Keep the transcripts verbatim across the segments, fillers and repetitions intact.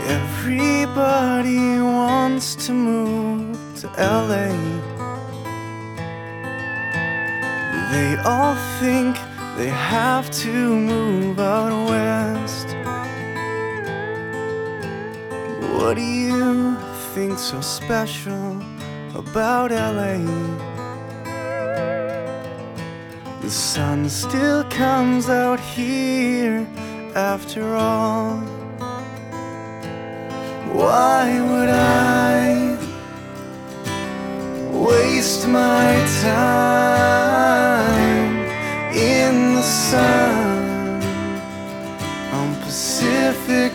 Everybody wants to move to L A. They all think they have to move out west. What do you think so special about L A? The sun still comes out here after all. Why would I waste my time in the sun on Pacific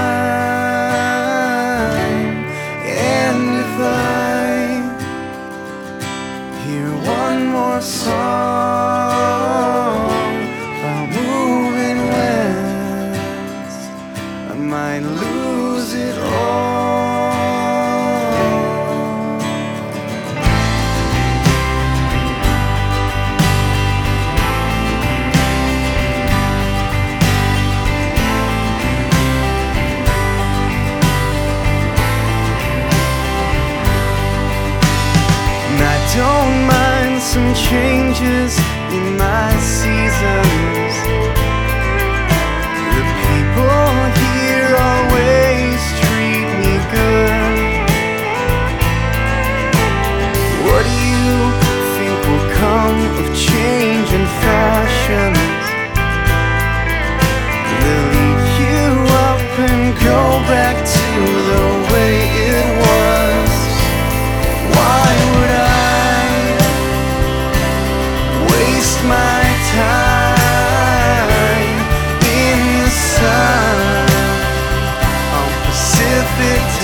time? And if I hear one more song about moving west, I might lose it all. Don't mind some changes in my seasons. The people here always treat me good. What do you think will come of change and fashions? They'll eat you up and go back to the way it was. Why would I my time in the sun on Pacific